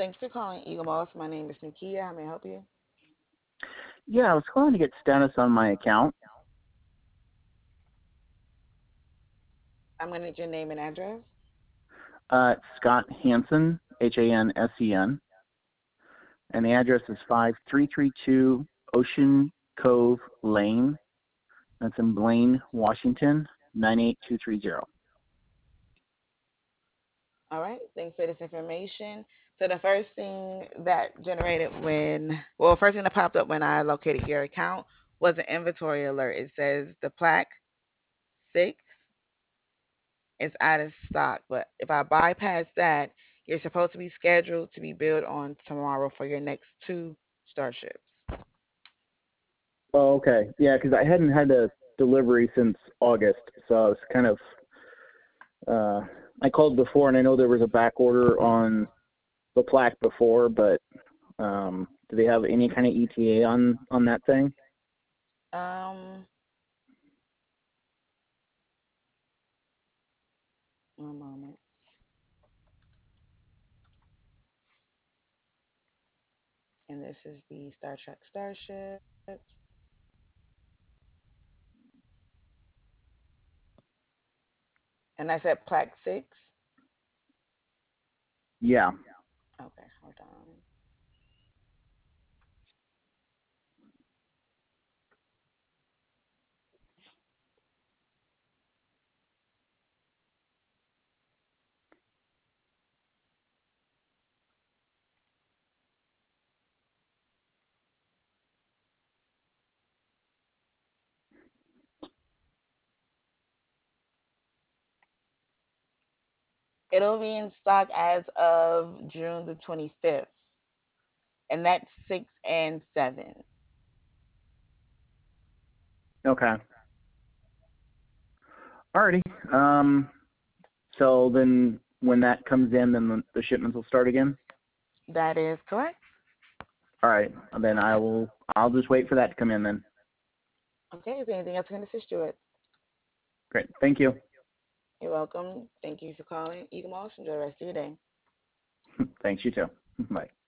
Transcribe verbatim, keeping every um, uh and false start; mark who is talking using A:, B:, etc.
A: Thanks for calling Eagle Moss. My name is Nakia. How may I help you?
B: Yeah, I was calling to get status on my account.
A: I'm going to need your name and address.
B: Uh, it's Scott Hansen, H A N S E N, and the address is five three three two Ocean Cove Lane. That's in Blaine, Washington, nine eight two three zero.
A: All right. Thanks for this information. So the first thing that generated when, well, first thing that popped up when I located your account was an inventory alert. It says the plaque six is out of stock. But if I bypass that, you're supposed to be scheduled to be built on tomorrow for your next two starships.
B: Oh, okay. Yeah, because I hadn't had a delivery since August, so I was kind of. Uh, I called before, and I know there was a back order on the plaque before, but um, do they have any kind of E T A on on that thing?
A: Um, one moment. And this is the Star Trek Starship. And I said plaque six.
B: Yeah.
A: Okay, hold on. It'll be in stock as of June the twenty-fifth. And that's six and seven.
B: Okay. Alrighty. Um, so then when that comes in, then the, the shipments will start again?
A: That is correct.
B: All right. Then I will, I'll just wait for that to come in then.
A: Okay, is there anything else I can assist you with?
B: Great. Thank you.
A: You're welcome. Thank you for calling Eagle Moss. Enjoy the rest of your day.
B: Thanks, you too. Bye.